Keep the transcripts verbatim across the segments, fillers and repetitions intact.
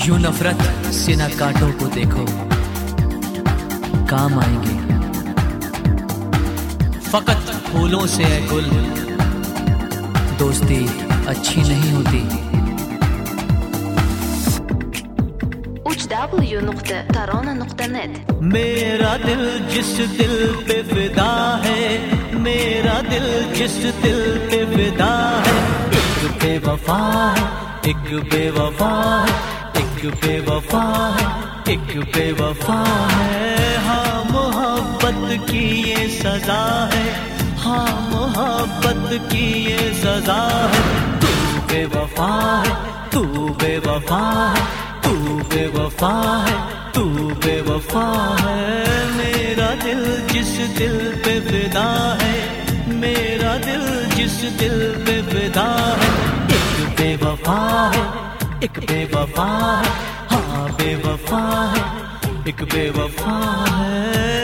यूं नफरत से न कांटों को देखो, काम आएंगे फकत फूलों से है गुल, दोस्ती अच्छी नहीं होती। एच डब्ल्यू नुक्ता tarona नुक्ता नेट। मेरा दिल जिस दिल पे फिदा है, मेरा दिल जिस दिल पे फिदा है, एक बेवफा है, एक बेवफा है, एक बेवफा है, एक बेवफा है। हाँ मोहब्बत की ये सजा है, हाँ मोहब्बत की ये सजा है। तू बेवफा है, तू बेवफा है, तू बेवफा है, तू बेवफा है। मेरा दिल जिस दिल पे फिदा है, मेरा दिल जिस दिल पे फिदा है, एक बेवफा है, एक बेवफा है, हाँ बेवफा है, एक बेवफा है।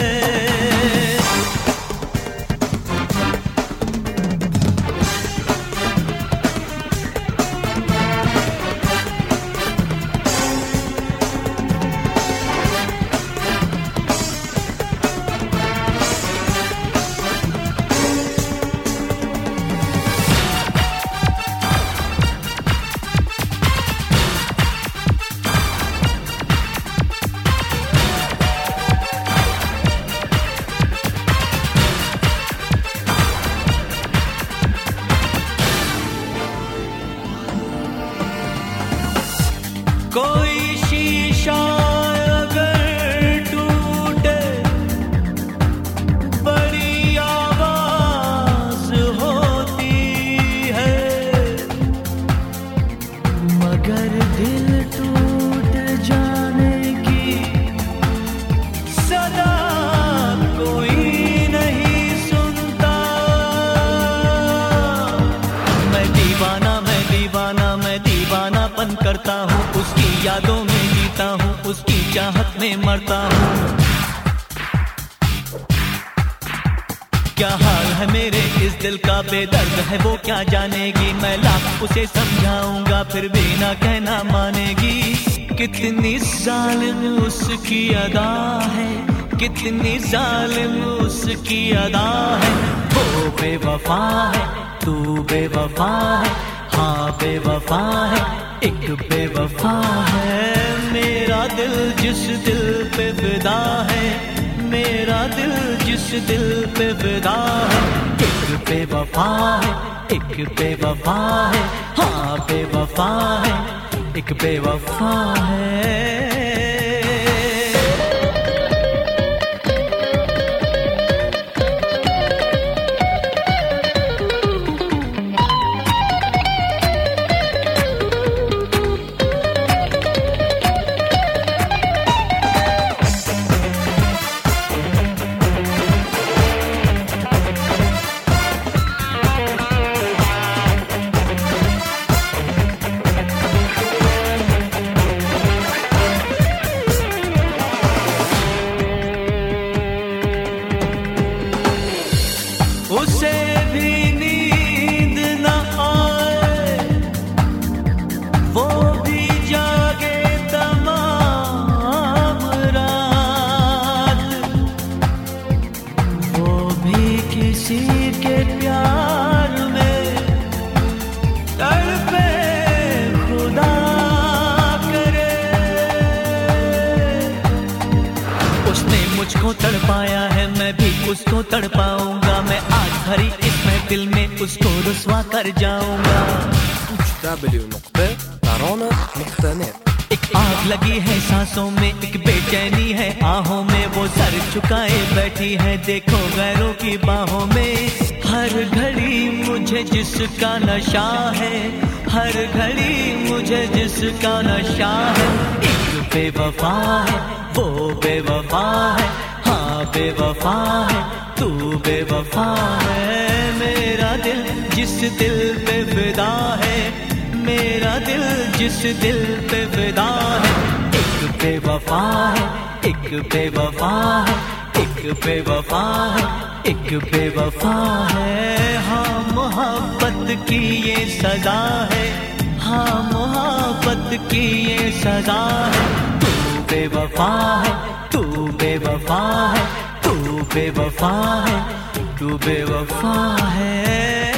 कोई शीशा अगर टूटे, बड़ी आवाज होती है, मगर दिल टूट जाने की सदा कोई नहीं सुनता। मैं दीवाना, मैं दीवाना, मैं दीवानापन करता हूँ, उसकी यादों में जीता हूँ, उसकी चाहत में मरता हूँ। क्या हाल है मेरे इस दिल का, बेदर्द है वो क्या जानेगी। मैं लाख उसे समझाऊंगा फिर भी ना कहना मानेगी। कितनी जालिम उसकी अदा है, कितनी जालिम उसकी अदा है। वो बेवफा है, तू बेवफा है, हाँ बेवफा है, एक बेवफा है। मेरा दिल जिस दिल पे फिदा है, मेरा दिल जिस दिल पे फिदा है, एक बेवफा है, एक बेवफा है, हाँ बेवफा है, एक बेवफा है। उसे भी नींद न आए, वो भी जागे तमाम रात, वो भी किसी के प्यार में तड़पे खुदा करे। उसने मुझको तड़पाया है, मैं भी उसको तड़पाऊंगा। मैं आज भरी इस महफिल में उसको रुस्वा कर जाऊंगा। एच डब्ल्यू नुक्ता tarona नुक्ता नेट। एक आग लगी है सांसों में, एक बेचैनी है आहों में, वो सर झुकाए बैठी है देखो गैरों की बाहों में। हर घड़ी मुझे जिसका नशा है, हर घड़ी मुझे जिसका नशा है, एक बेवफा है, वो बेवफा है, हाँ बेवफा है, तू बेवफा है। मेरा दिल जिस दिल पे फिदा है, मेरा दिल जिस दिल पे फिदा है, एक बेवफा है, एक बेवफा है, एक बेवफा है, एक बेवफा है। हाँ मोहब्बत की ये सजा है, हाँ मोहब्बत की ये सजा है। तू बेवफा है, तू बेवफा है, तू बेवफा है, तू बेवफा है।